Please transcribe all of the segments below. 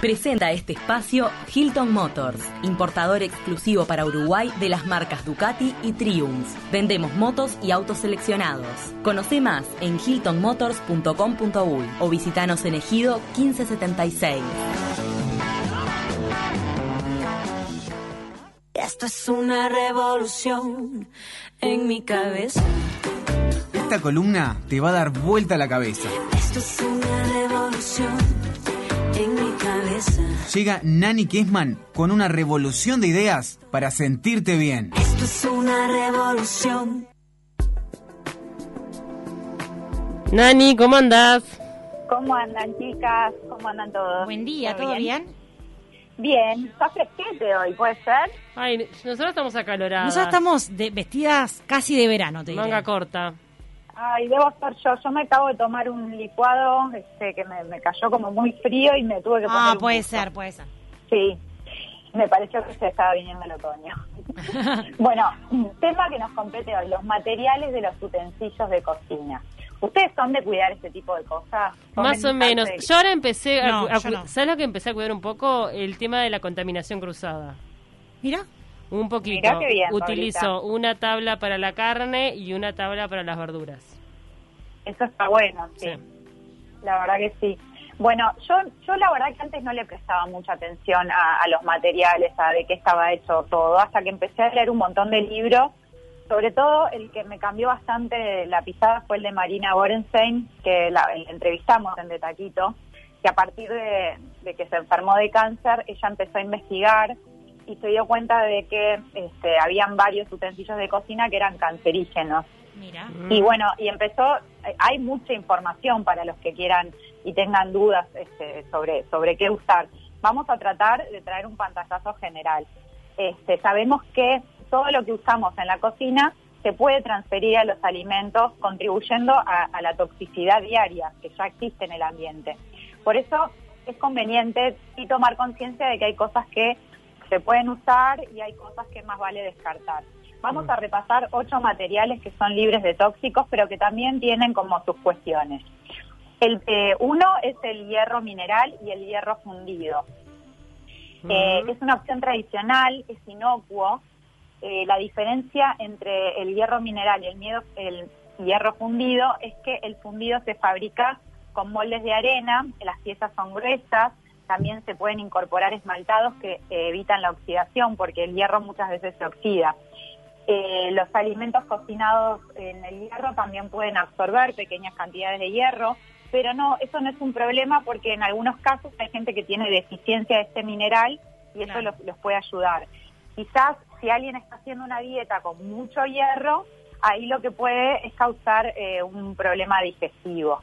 Presenta este espacio Hilton Motors, importador exclusivo para Uruguay de las marcas Ducati y Triumph. Vendemos motos y autos seleccionados. Conoce más en hiltonmotors.com.uy o visitanos en Ejido 1576. Esto es una revolución en mi cabeza. Esta columna te va a dar vuelta a la cabeza. Esto es una revolución en mi cabeza. Llega Nani Kessman con una revolución de ideas para sentirte bien. Esto es una revolución. Nani, ¿cómo andás? ¿Cómo andan, chicas? ¿Cómo andan todos? Buen día, ¿todo bien? Bien, está fresquete hoy, ¿puede ser? Ay, nosotros estamos acaloradas. Nosotros estamos vestidas casi de verano, te diré. Manga corta. Ay, debo estar yo. Yo me acabo de tomar un licuado que me cayó como muy frío y me tuve que poner un puede buzo. ser. Sí, me pareció que se estaba viniendo el otoño. Bueno, tema que nos compete hoy, los materiales de los utensilios de cocina. ¿Ustedes son de cuidar este tipo de cosas? Más o menos. Yo ahora empecé yo no. ¿Sabes lo que empecé a cuidar un poco? El tema de la contaminación cruzada. Mira. Un poquito. Mirá qué bien, Utilizo Pablita. una tabla para la carne y una tabla para las verduras. Eso está bueno, sí. La verdad que sí. Bueno, yo la verdad que antes no le prestaba mucha atención a los materiales, a de qué estaba hecho todo, hasta que empecé a leer un montón de libros. Sobre todo el que me cambió bastante la pisada fue el de Marina Borenstein, que la entrevistamos en De Taquito, que a partir de que se enfermó de cáncer, ella empezó a investigar y se dio cuenta de que habían varios utensilios de cocina que eran cancerígenos. Mira. Y bueno, y empezó, hay mucha información para los que quieran y tengan dudas sobre qué usar. Vamos a tratar de traer un pantallazo general. Sabemos que todo lo que usamos en la cocina se puede transferir a los alimentos, contribuyendo a la toxicidad diaria que ya existe en el ambiente. Por eso es conveniente sí tomar conciencia de que hay cosas que se pueden usar y hay cosas que más vale descartar. Vamos a repasar 8 materiales que son libres de tóxicos, pero que también tienen como sus cuestiones. Uno es el hierro mineral y el hierro fundido. Es una opción tradicional, es inocuo. La diferencia entre el hierro mineral y el hierro fundido es que el fundido se fabrica con moldes de arena, las piezas son gruesas, también se pueden incorporar esmaltados que evitan la oxidación, porque el hierro muchas veces se oxida. Los alimentos cocinados en el hierro también pueden absorber pequeñas cantidades de hierro, pero no, eso no es un problema porque en algunos casos hay gente que tiene deficiencia de este mineral y eso los puede ayudar. Quizás si alguien está haciendo una dieta con mucho hierro, ahí lo que puede es causar un problema digestivo.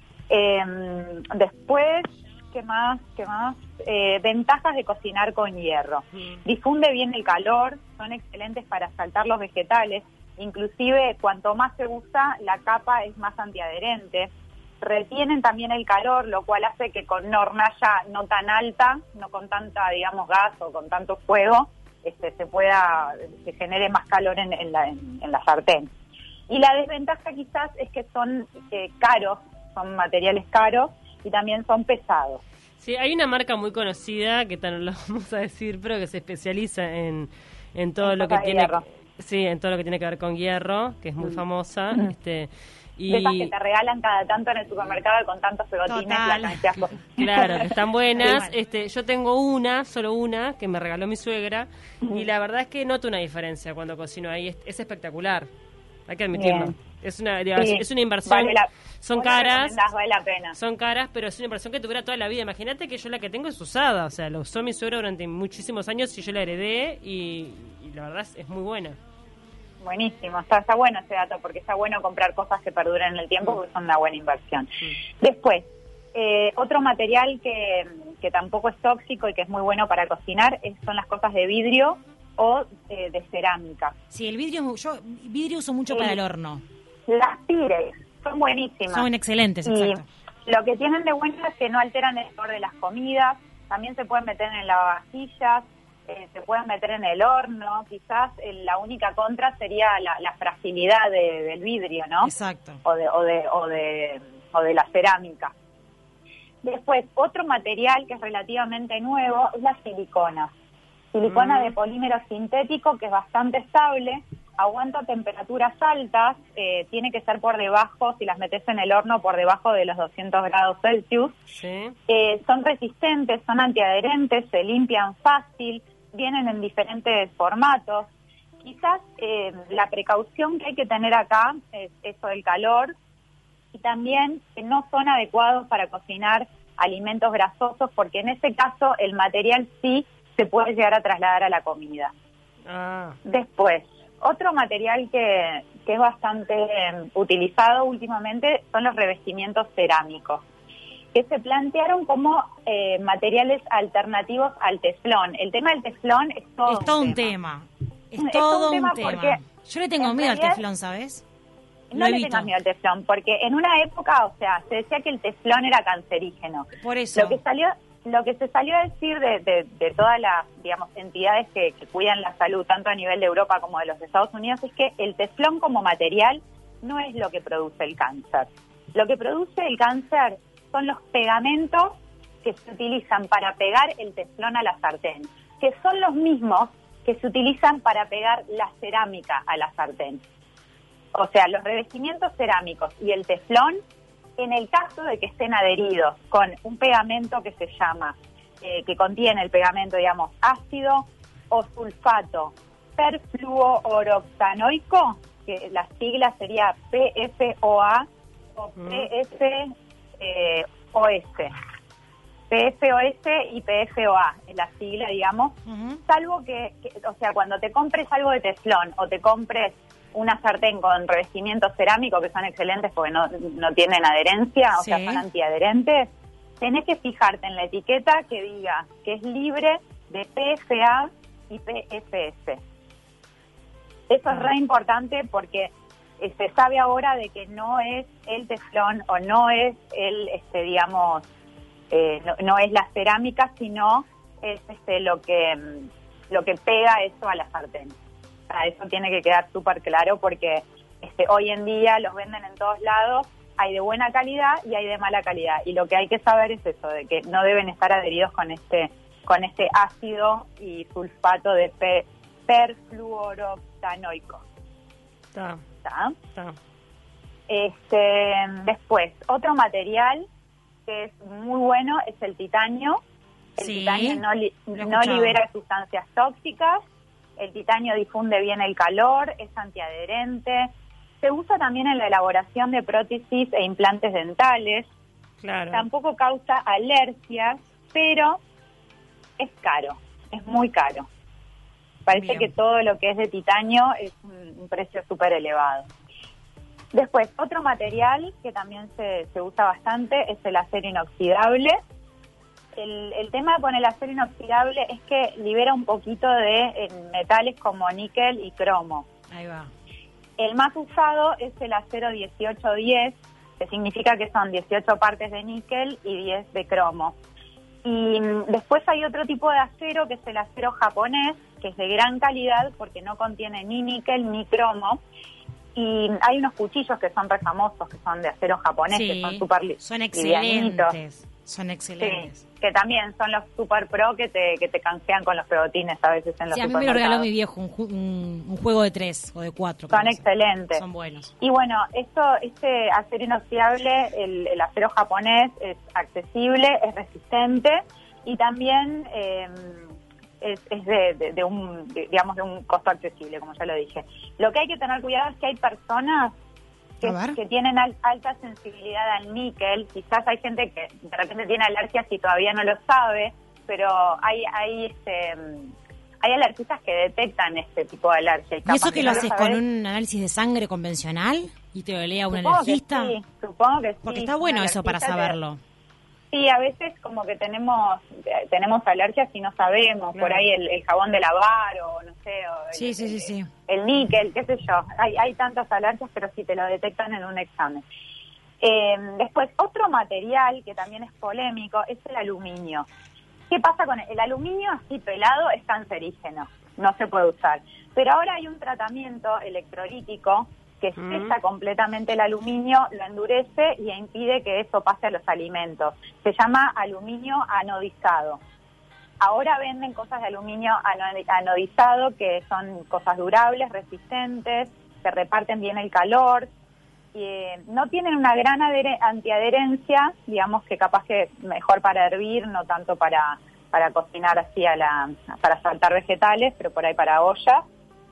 Después, ¿qué más? Ventajas de cocinar con hierro. Difunde bien el calor, son excelentes para saltar los vegetales, inclusive cuanto más se usa, la capa es más antiadherente. Retienen también el calor, lo cual hace que con una hornalla no tan alta, no con tanta, digamos, gas o con tanto fuego, se genere más calor en la sartén. Y la desventaja quizás es que son caros, son materiales caros y también son pesados. Sí, hay una marca muy conocida, que no lo vamos a decir, pero que se especializa en todo lo que tiene hierro. Sí, en todo lo que tiene que ver con hierro, que es muy famosa, y de esas que te regalan cada tanto en el supermercado con tantos pegotines. Claro, que están buenas. Yo tengo solo una, que me regaló mi suegra, y la verdad es que noto una diferencia cuando cocino ahí. Es espectacular, hay que admitirlo. Bien. Es una inversión. Son caras. Vale la pena. Son caras, pero es una inversión que tuviera toda la vida. Imagínate que yo la que tengo es usada, o sea, la usó mi suegra durante muchísimos años y yo la heredé y la verdad es muy buena. Buenísimo, está bueno ese dato, porque está bueno comprar cosas que perduren en el tiempo, porque son una buena inversión. Después, otro material que tampoco es tóxico y que es muy bueno para cocinar son las cosas de vidrio o de cerámica. Sí, el vidrio, yo vidrio uso mucho para el horno. Las Pyrex son buenísimas. Son excelentes, exacto. Y lo que tienen de bueno es que no alteran el sabor de las comidas, también se pueden meter en lavavajillas, se pueden meter en el horno. Quizás la única contra sería la fragilidad del vidrio, ¿no? Exacto. O de la cerámica. Después, otro material que es relativamente nuevo es la silicona. Silicona de polímero sintético que es bastante estable, aguanta temperaturas altas, tiene que ser por debajo, si las metes en el horno, por debajo de los 200 grados Celsius. Sí. Son resistentes, son antiadherentes, se limpian fácil, vienen en diferentes formatos. Quizás la precaución que hay que tener acá es eso del calor, y también que no son adecuados para cocinar alimentos grasosos, porque en ese caso el material sí se puede llegar a trasladar a la comida. Después, otro material que es bastante utilizado últimamente son los revestimientos cerámicos, que se plantearon como materiales alternativos al teflón. El tema del teflón es todo un tema. Es todo un tema. Porque yo le tengo miedo al teflón, ¿sabes? No le tengas miedo al teflón, porque en una época, o sea, se decía que el teflón era cancerígeno. Por eso. Lo que se salió a decir de todas las, digamos, entidades que cuidan la salud, tanto a nivel de Europa como de los Estados Unidos, es que el teflón como material no es lo que produce el cáncer. Lo que produce el cáncer son los pegamentos que se utilizan para pegar el teflón a la sartén, que son los mismos que se utilizan para pegar la cerámica a la sartén. O sea, los revestimientos cerámicos y el teflón, en el caso de que estén adheridos con un pegamento que se llama, que contiene el pegamento, digamos, ácido o sulfato perfluorooctanoico, que la sigla sería PFOA o PFOS. PFOS y PFOA, es la sigla, digamos, salvo que, o sea, cuando te compres algo de teflón o te compres una sartén con revestimiento cerámico, que son excelentes porque no tienen adherencia, o sea, son antiadherentes, tenés que fijarte en la etiqueta que diga que es libre de PFA y PFS. Eso es re importante porque se sabe ahora de que no es el teflón o no es el, digamos, no es la cerámica, sino es lo que pega eso a la sartén. O sea, eso tiene que quedar súper claro porque hoy en día los venden en todos lados, hay de buena calidad y hay de mala calidad. Y lo que hay que saber es eso, de que no deben estar adheridos con este ácido y sulfato de perfluorooctanoico. ¿Está? Después, otro material que es muy bueno es el titanio. El titanio no libera sustancias tóxicas, el titanio difunde bien el calor, es antiadherente, se usa también en la elaboración de prótesis e implantes dentales. Claro. Tampoco causa alergias, pero es caro, es muy caro. Parece que todo lo que es de titanio es un precio súper elevado. Después, otro material que también se usa bastante es el acero inoxidable. El tema con el acero inoxidable es que libera un poquito de metales como níquel y cromo. Ahí va. El más usado es el acero 1810, que significa que son 18 partes de níquel y 10 de cromo. Y después hay otro tipo de acero que es el acero japonés, que es de gran calidad porque no contiene ni níquel ni cromo. Y hay unos cuchillos que son re famosos, que son de acero japonés, que son súper son excelentes. Son excelentes. Sí, que también son los super pro que te canjean con los pegotines a veces en los supermercados. Sí, a mí me lo regaló mi viejo, un juego de 3 o de 4. Son excelentes. Son buenos. Y bueno, este acero inoxidable, el acero japonés, es accesible, es resistente y también es de un costo accesible, como ya lo dije. Lo que hay que tener cuidado es que hay personas que tienen alta sensibilidad al níquel. Quizás hay gente que de repente tiene alergias y todavía no lo sabe, pero hay alergistas que detectan este tipo de alergia. ¿Y eso que lo haces con un análisis de sangre convencional y te lo lea un alergista? Supongo que sí. Porque está bueno eso para saberlo. Sí, a veces como que tenemos alergias y no sabemos, por ahí el jabón de lavar o no sé, o el níquel, qué sé yo. Hay tantas alergias, pero sí te lo detectan en un examen. Después, otro material que también es polémico es el aluminio. ¿Qué pasa con el aluminio así pelado? Es cancerígeno, no se puede usar. Pero ahora hay un tratamiento electrolítico que sella completamente el aluminio, lo endurece y impide que eso pase a los alimentos. Se llama aluminio anodizado. Ahora venden cosas de aluminio anodizado que son cosas durables, resistentes, que reparten bien el calor, y no tienen una gran antiadherencia, digamos que capaz que mejor para hervir, no tanto para cocinar así para saltar vegetales, pero por ahí para olla.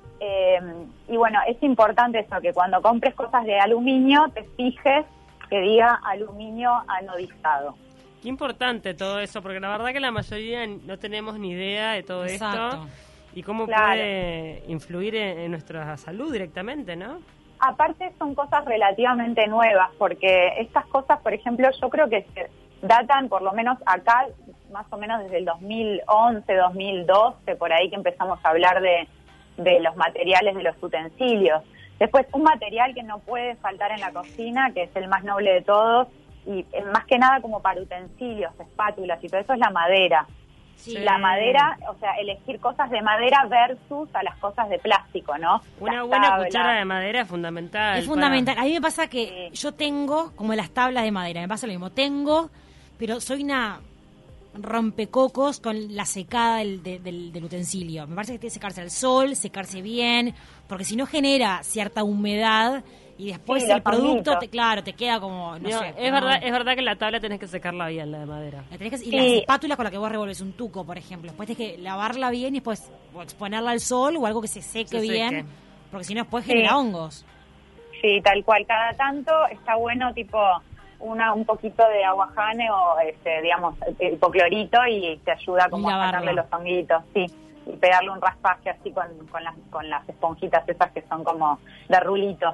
Y bueno, es importante eso, que cuando compres cosas de aluminio te fijes que diga aluminio anodizado. Qué importante todo eso, porque la verdad que la mayoría no tenemos ni idea de todo esto y cómo puede influir en nuestra salud directamente, ¿no? Aparte son cosas relativamente nuevas, porque estas cosas, por ejemplo, yo creo que se datan, por lo menos acá, más o menos desde el 2011, 2012, por ahí que empezamos a hablar de los materiales de los utensilios. Después, un material que no puede faltar en la cocina, que es el más noble de todos, y más que nada como para utensilios, espátulas y todo eso, es la madera. Sí. La madera, o sea, elegir cosas de madera versus a las cosas de plástico, ¿no? Una buena cuchara de madera es fundamental. Es fundamental. A mí me pasa que yo tengo como las tablas de madera, me pasa lo mismo. Pero soy una rompecocos con la secada del utensilio. Me parece que tiene que secarse al sol, secarse bien, porque si no genera cierta humedad y después el producto te queda como, no sé. Es verdad que la tabla tenés que secarla bien, la de madera. Y las espátulas con las que vos revolves un tuco, por ejemplo, después tenés que lavarla bien y después o exponerla al sol o algo que se seque bien, porque si no después genera hongos. Sí, tal cual. Cada tanto está bueno, tipo un poquito de aguajane o digamos hipoclorito, y te ayuda como a sacarle los honguitos, sí, y pegarle un raspaje así con las esponjitas esas que son como de rulitos.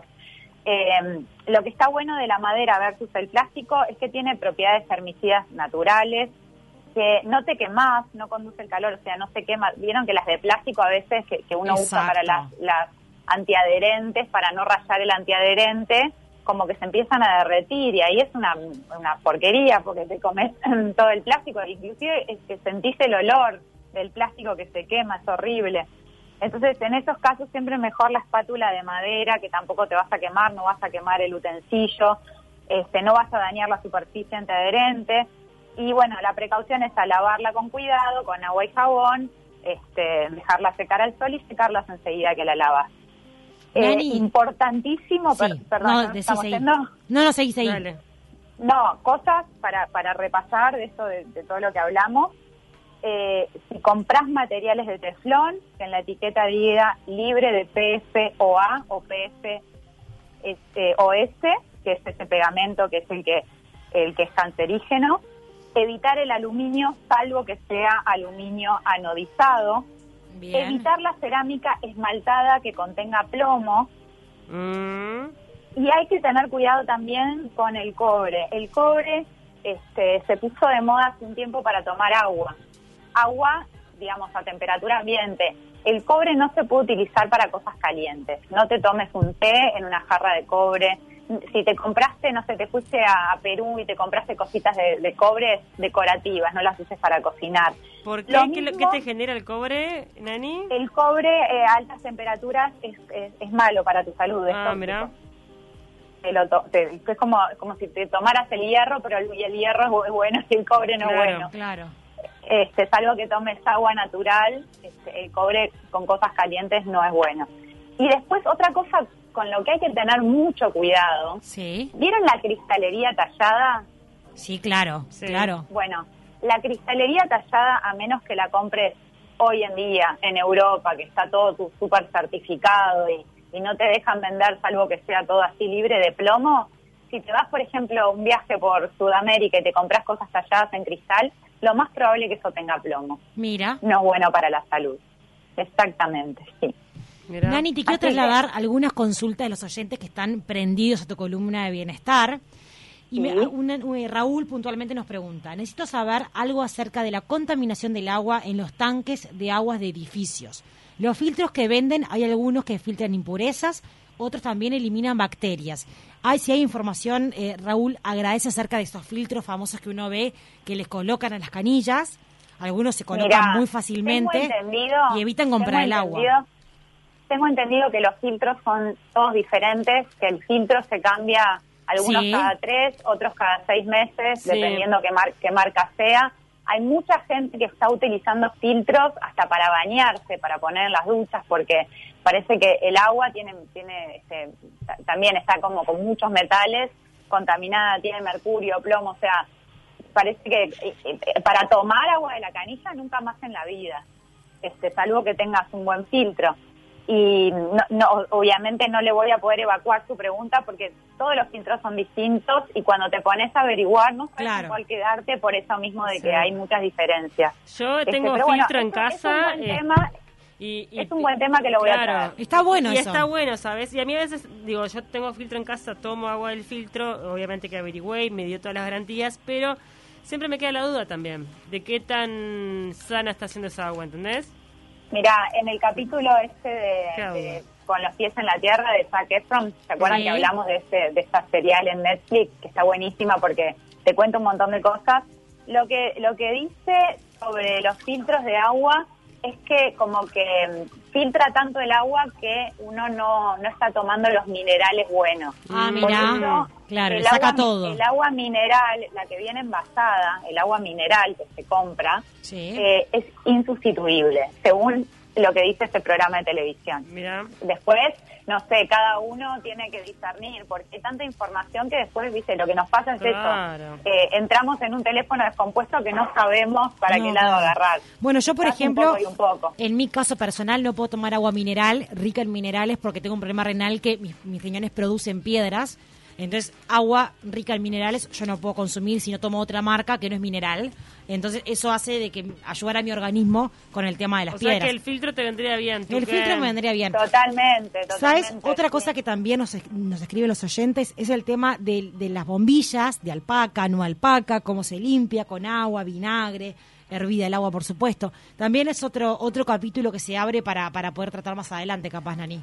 Lo que está bueno de la madera versus el plástico es que tiene propiedades herbicidas naturales, que no te quemás, no conduce el calor, o sea, no se quema. Vieron que las de plástico a veces que uno usa para las antiadherentes, para no rayar el antiadherente, como que se empiezan a derretir, y ahí es una porquería, porque te comes todo el plástico, inclusive es que sentís el olor del plástico que se quema, es horrible. Entonces, en esos casos siempre mejor la espátula de madera, que tampoco te vas a quemar, no vas a quemar el utensilio, no vas a dañar la superficie antiadherente. Y bueno, la precaución es a lavarla con cuidado, con agua y jabón, dejarla secar al sol y secarlas enseguida que la lavas. Importantísimo, perdón, no, seguís ahí. Dale. No, cosas para repasar de esto, de todo lo que hablamos. Si compras materiales de teflón, que en la etiqueta diga libre de PFOA o PFOS, que es ese pegamento que es el que es cancerígeno. Evitar el aluminio, salvo que sea aluminio anodizado. Bien. Evitar la cerámica esmaltada que contenga plomo. Y hay que tener cuidado también con el cobre. El cobre se puso de moda hace un tiempo para tomar agua, digamos, a temperatura ambiente. El cobre no se puede utilizar para cosas calientes. No te tomes un té en una jarra de cobre. Si te compraste, no sé, te fuiste a Perú y te compraste cositas de cobre decorativas, no las uses para cocinar. ¿Por qué? ¿Qué te genera el cobre, Nani? El cobre a altas temperaturas es malo para tu salud. Mira. Es como si te tomaras el hierro, pero el hierro es bueno y el cobre no es bueno. Claro. Salvo que tomes agua natural, el cobre con cosas calientes no es bueno. Y después otra cosa con lo que hay que tener mucho cuidado. Sí. ¿Vieron la cristalería tallada? Sí, claro, claro. Bueno, la cristalería tallada, a menos que la compres hoy en día en Europa, que está todo súper certificado y no te dejan vender, salvo que sea todo así libre de plomo, si te vas, por ejemplo, a un viaje por Sudamérica y te compras cosas talladas en cristal, lo más probable es que eso tenga plomo. Mira. No es bueno para la salud. Exactamente, sí. Mirá. Nani, te quiero trasladar algunas consultas de los oyentes que están prendidos a tu columna de bienestar. Y Raúl puntualmente nos pregunta: necesito saber algo acerca de la contaminación del agua en los tanques de aguas de edificios. Los filtros que venden, hay algunos que filtran impurezas, otros también eliminan bacterias. Si hay información, Raúl agradece acerca de estos filtros famosos que uno ve que les colocan a las canillas. Algunos se colocan muy fácilmente y evitan comprar el agua. tengo entendido que los filtros son todos diferentes, que el filtro se cambia algunos cada 3, otros cada 6 meses, dependiendo qué marca sea. Hay mucha gente que está utilizando filtros hasta para bañarse, para poner en las duchas, porque parece que el agua también está como con muchos metales, contaminada, tiene mercurio, plomo, o sea, parece que para tomar agua de la canilla nunca más en la vida, salvo que tengas un buen filtro. Y obviamente no le voy a poder evacuar su pregunta porque todos los filtros son distintos y cuando te pones a averiguar no sabes con cuál quedarte por eso mismo de que hay muchas diferencias. Yo tengo filtro en casa. Es un buen tema que lo voy a traer. Está bueno y eso. Está bueno, ¿sabes? Y a mí a veces, digo, yo tengo filtro en casa, tomo agua del filtro, obviamente que averigüé y me dio todas las garantías, pero siempre me queda la duda también de qué tan sana está haciendo esa agua, ¿entendés? Mira, en el capítulo de Con los pies en la tierra de Zac Efron, ¿se acuerdan que hablamos de esta serial en Netflix que está buenísima porque te cuenta un montón de cosas? Lo que dice sobre los filtros de agua es que como que filtra tanto el agua que uno no está tomando los minerales buenos. Mira, claro, le saca todo. El agua mineral, la que viene envasada, el agua mineral que se compra, es insustituible, según lo que dice este programa de televisión. Mirá. Después, no sé, cada uno tiene que discernir, porque hay tanta información que después, viste, lo que nos pasa es eso. Entramos en un teléfono descompuesto que no sabemos para qué lado agarrar. Bueno, yo, por ejemplo, un poco. En mi caso personal no puedo tomar agua mineral, rica en minerales, porque tengo un problema renal que mis riñones producen piedras. Entonces, agua rica en minerales yo no puedo consumir si no tomo otra marca que no es mineral. Entonces, eso hace de que ayudara a mi organismo con el tema de las piedras. O sea, que el filtro te vendría bien. El filtro me vendría bien. Totalmente. ¿Sabes? Otra cosa que también nos escriben los oyentes es el tema de las bombillas de alpaca, no alpaca, cómo se limpia con agua, vinagre, hervida el agua, por supuesto. También es otro capítulo que se abre para poder tratar más adelante, capaz, Nani.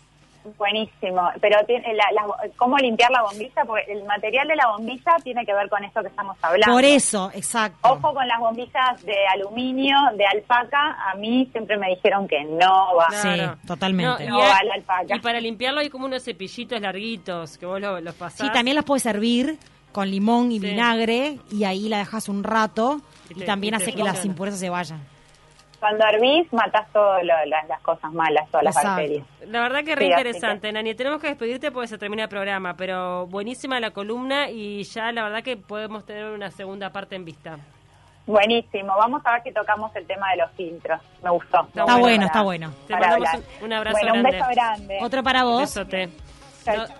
Buenísimo, pero ¿cómo limpiar la bombilla? Porque el material de la bombilla tiene que ver con esto que estamos hablando. Por eso, exacto. Ojo con las bombillas de aluminio, de alpaca, a mí siempre me dijeron que no va. Sí, totalmente. No va la alpaca. Y para limpiarlo hay como unos cepillitos larguitos que vos los pasás. Sí, también los puedes hervir con limón y vinagre y ahí la dejas un rato y también hace que las impurezas se vayan. Cuando hervís, matás todas las cosas malas, todas las bacterias. La verdad que re interesante, Nani. Tenemos que despedirte porque se termina el programa, pero buenísima la columna y ya la verdad que podemos tener una segunda parte en vista. Buenísimo. Vamos a ver si tocamos el tema de los filtros. Me gustó. Está bueno. Te mandamos un abrazo grande. Un beso grande. Otro para vos. Besote. Chau.